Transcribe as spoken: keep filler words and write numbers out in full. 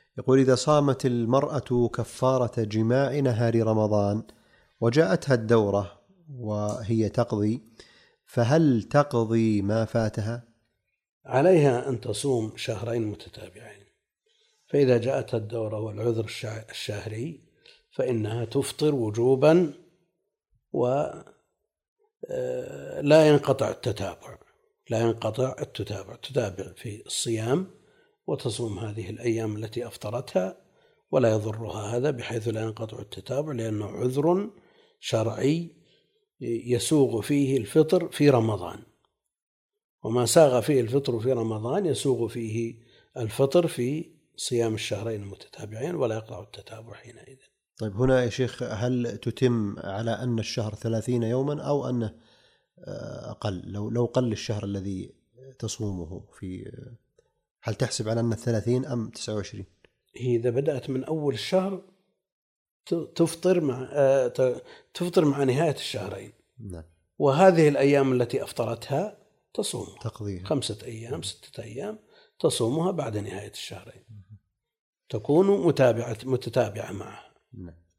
يقول: إذا صامت المرأة كفارة جماع نهار رمضان وجاءتها الدورة وهي تقضي، فهل تقضي ما فاتها؟ عليها أن تصوم شهرين متتابعين، فإذا جاءتها الدورة والعذر الشهري فإنها تفطر وجوبا ولا ينقطع التتابع لا ينقطع التتابع تتابع في الصيام وتصوم هذه الأيام التي أفطرتها ولا يضرها هذا، بحيث لا ينقطع التتابع، لأنه عذر شرعي يسوغ فيه الفطر في رمضان، وما ساغ فيه الفطر في رمضان يسوغ فيه الفطر في صيام الشهرين المتتابعين ولا يقطع التتابع حينئذ. طيب هنا يا شيخ، هل تتم على أن الشهر ثلاثين يوما أو أنه أقل؟ لو لو قل الشهر الذي تصومه في، هل تحسب على أن الثلاثين أم تسعة وعشرين؟ إذا بدأت من أول الشهر تفطر مع تفطر مع نهاية الشهرين. نعم. وهذه الأيام التي أفطرتها تصومها تقضيها خمسة أيام ستة أيام تصومها بعد نهاية الشهرين، تكون متابعة متتابعة معها. نعم.